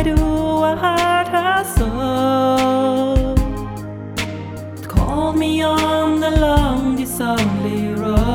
Why do a heart hustle? Call me on the long, this lonely road.